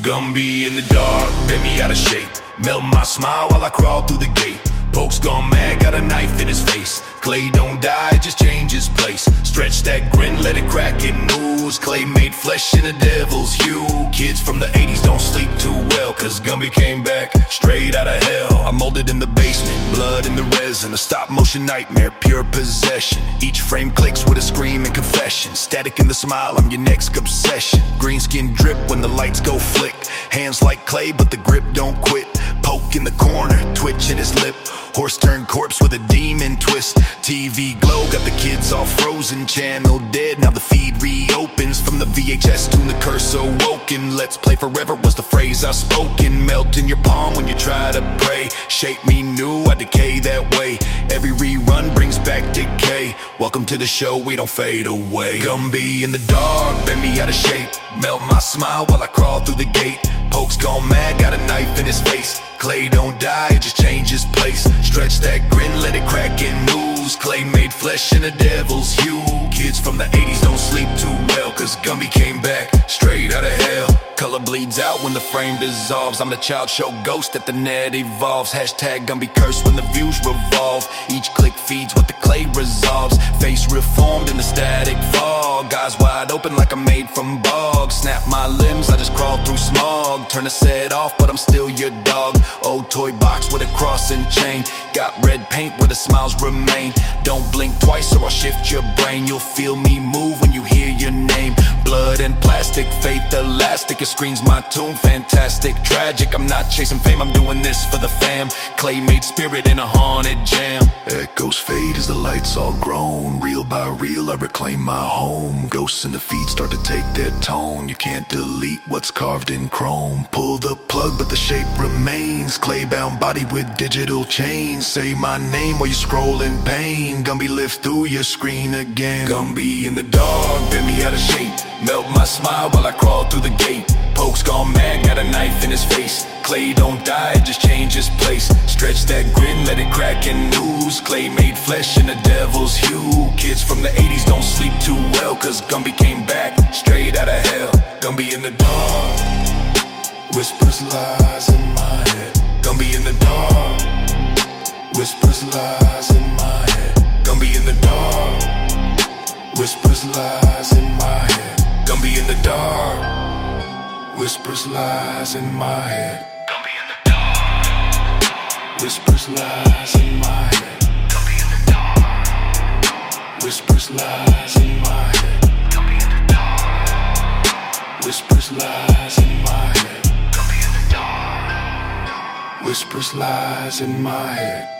Gumby in the dark, bent me out of shape. Melt my smile while I crawl through the gate. Poke's gone mad, got a knife in his face. Clay don't die, just change his place. Stretch that grin, let it crack and ooze. Clay made flesh in the devil's hue. Kids from the 80s don't sleep too well, cause Gumby came back straight out of hell. I molded in the basement, blood in the resin. A stop motion nightmare, pure possession. Each frame clicks with a scream and confession. Static in the smile, I'm your next obsession. Green skin drip when the lights go flick. Hands like clay, but the grip don't quit. Poke in the corner, twitch in his lip. Horse turned corpse with a demon twist. TV glow, got the kids all frozen. Channel dead, now the feed reopens. From the VHS, tune the curse awoken. Let's play forever was the phrase I spoken. Melt in your palm when you try to pray. Shape me new, I decay that way. Every rerun brings back decay. Welcome to the show, we don't fade away. Gumby in the dark, bend me out of shape. Melt my smile while I crawl through the gate. Poke's gone mad, got a knife in his face. Clay don't die, just change his place. Stretch that grin, let it crack and ooze. Clay made flesh in the devil's hue. Kids from the 80s don't sleep too well, cause Gumby came back straight out of hell. Color bleeds out when the frame dissolves. I'm the child show ghost that the net evolves. Hashtag Gumby curse when the views revolve. Each click feeds what the clay resolves. Face reformed in the static fog. Eyes wide open like I'm made from bog. Snap my limbs, I just crawl through smog. Turn the set off, but I'm still your dog. Old toy box with a cross and chain. Got red paint where the smiles remain. Don't blink twice or I'll shift your brain. You'll feel me move when you hear your name. Blood and plastic, faith elastic. It screams my tune, fantastic, tragic. I'm not chasing fame, I'm doing this for the fam. Clay made spirit in a haunted jam. Echoes fade as the lights all grown. Reel by reel I reclaim my home. Ghosts in the feed start to take their tone. You can't delete what's carved in chrome. Pull the plug but the shape remains. Clay bound body with digital chains. Say my name while you scroll in pain. Gumby lift through your screen again. Gumby in the dark, bend me out of shape. Melt my smile while I crawl through the gate. Poke's gone mad, got a knife in his face. Clay don't die, just change his place. Stretch that grin, let it crack and ooze. Clay made flesh in the devil's hue. Kids from the 80s don't sleep too well, cause Gumby came back straight out of hell. Gumby in the dark, whispers lies in my head. Gumby in the dark, whispers lies in my head. Gumby in the dark, whispers lies in my head. Gumby in the dark, whispers lies in my head. Gumby in the dark, whispers lies in my head. Gumby in the dark, whispers lies in my head. Gumby in the dark, whispers lies in my head. Gumby in the dark, whispers lies in my head.